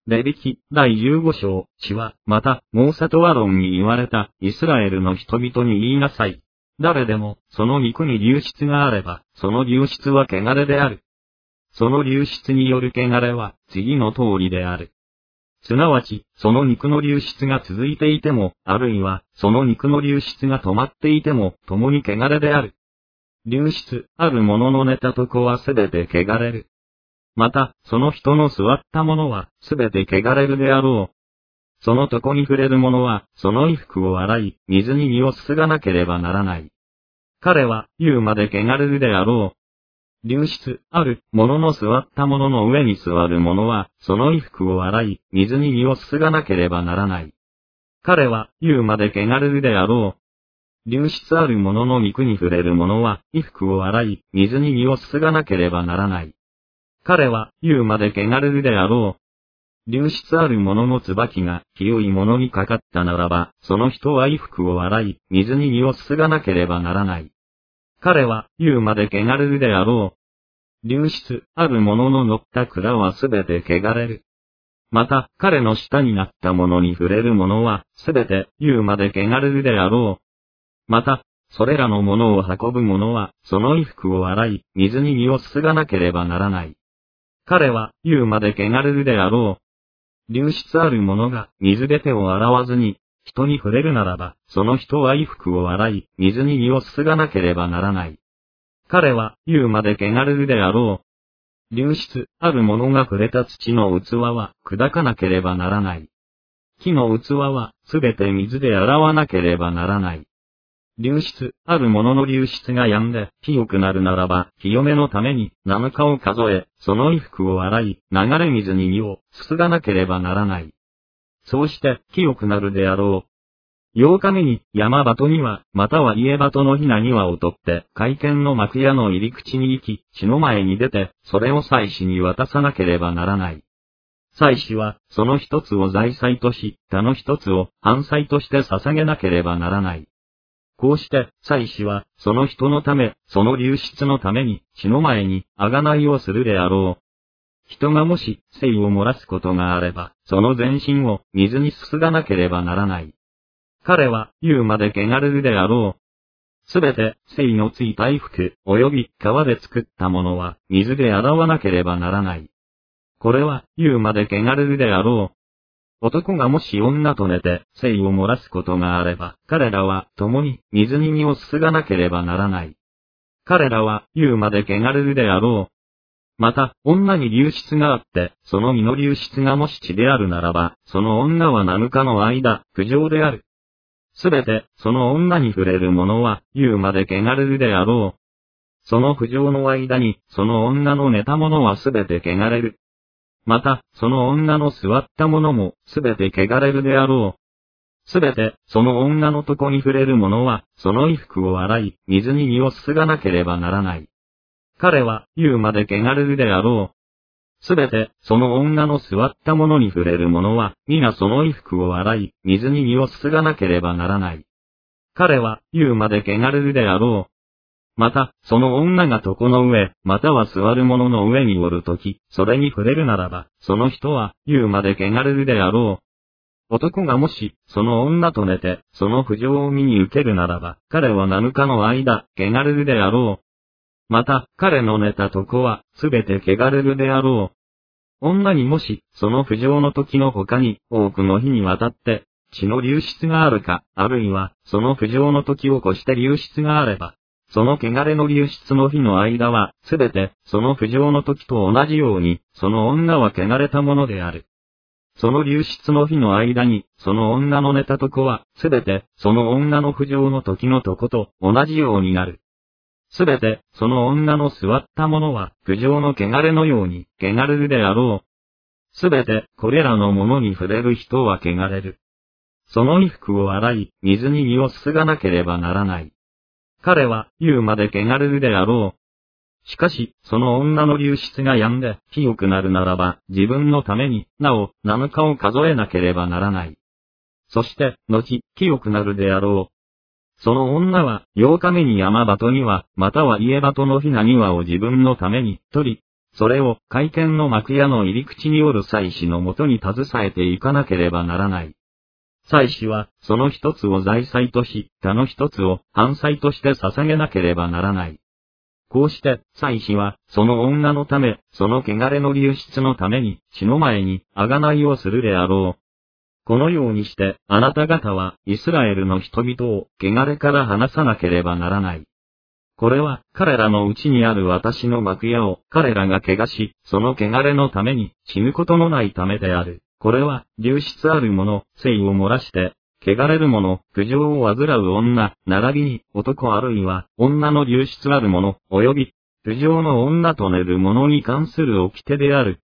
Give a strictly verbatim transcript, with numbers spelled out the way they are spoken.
レビ記だいじゅうご章、詩は、また、モーセとアロンに言われた、イスラエルの人々に言いなさい。誰でも、その肉に流出があれば、その流出は汚れである。その流出による汚れは、次の通りである。すなわち、その肉の流出が続いていても、あるいは、その肉の流出が止まっていても、共に汚れである。流出、あるものの寝たとこはすべて汚れる。また、その人の座ったものは、すべて汚れるであろう。その床に触れる者は、その衣服を洗い、水に身をすすがなければならない。彼は、言うまで汚れるであろう。流出、ある者の座った者の上に座る者は、その衣服を洗い、水に身をすすがなければならない。彼は、言うまで汚れるであろう。流出ある者の肉に触れる者は、衣服を洗い、水に身をすすがなければならない。彼は、言うまで汚れるであろう。流出ある者の椿が、清い者にかかったならば、その人は衣服を洗い、水に身をすすがなければならない。彼は、言うまで汚れるであろう。流出ある者の乗った蔵はすべて汚れる。また、彼の下になった者に触れる者は、すべて、言うまで汚れるであろう。また、それらのものを運ぶ者は、その衣服を洗い、水に身をすすがなければならない。彼は、言うまで汚れるであろう。流出ある者が、水で手を洗わずに、人に触れるならば、その人は衣服を洗い、水に身をすすがなければならない。彼は、言うまで汚れるであろう。流出ある者が触れた土の器は、砕かなければならない。木の器は、すべて水で洗わなければならない。流出ある者の流出が止んで、清くなるならば、清めのために、七日を数え、その衣服を洗い、流れ水に身をすすがなければならない。そうして、清くなるであろう。八日目に、山鳩には、または家鳩のひなにはを取って、会見の幕屋の入り口に行き、地の前に出て、それを祭司に渡さなければならない。祭司は、その一つを財祭とし、他の一つを、飯祭として捧げなければならない。こうして、祭司は、その人のため、その流出のために、地の前に、贖いをするであろう。人がもし、精を漏らすことがあれば、その全身を、水にすすがなければならない。彼は、言うまで汚れるであろう。すべて、精のついた衣服、及び、皮で作ったものは、水で洗わなければならない。これは、言うまで汚れるであろう。男がもし女と寝て、精を漏らすことがあれば、彼らは、共に、水に身をすすがなければならない。彼らは、言うまで汚れるであろう。また、女に流出があって、その身の流出がもし血であるならば、その女は七日の間、不浄である。すべて、その女に触れる者は、言うまで汚れるであろう。その不浄の間に、その女の寝たものはすべて汚れる。また、その女の座ったものも、すべて汚れるであろう。すべて、その女の床に触れる者は、その衣服を洗い、水に身をすすがなければならない。彼は、言うまで汚れるであろう。すべて、その女の座ったものに触れる者は、皆その衣服を洗い、水に身をすすがなければならない。彼は、言うまで汚れるであろう。また、その女が床の上、または座る者の上におるとき、それに触れるならば、その人は、言うまで汚れるであろう。男がもし、その女と寝て、その不浄を身に受けるならば、彼は七日の間、汚れるであろう。また、彼の寝た床は、すべて汚れるであろう。女にもし、その不浄の時の他に、多くの日にわたって、血の流出があるか、あるいは、その不浄の時を越して流出があれば、その汚れの流出の日の間は、すべて、その不浄の時と同じように、その女は汚れたものである。その流出の日の間に、その女の寝た床は、すべて、その女の不浄の時の床と同じようになる。すべて、その女の座ったものは、不浄の汚れのように、汚れるであろう。すべて、これらのものに触れる人は汚れる。その衣服を洗い、水に身をすすがなければならない。彼は、言うまで汚れるであろう。しかし、その女の流出が止んで、清くなるならば、自分のために、なお、七日を数えなければならない。そして、後、清くなるであろう。その女は、八日目に山鳩には、または家鳩のひなにはを自分のために、取り、 それを会見の幕屋の入り口におる祭司のもとに携えていかなければならない。祭司は、その一つを財祭とし、他の一つを犯祭として捧げなければならない。こうして、祭司は、その女のため、その汚れの流出のために、死の前に、贖いをするであろう。このようにして、あなた方は、イスラエルの人々を、汚れから離さなければならない。これは、彼らのうちにある私の幕屋を、彼らが汚し、その汚れのために、死ぬことのないためである。これは、流出ある者、性を漏らして、汚れる者、苦情を患う女、並びに、男あるいは、女の流出ある者、及び、苦情の女と寝る者に関する掟である。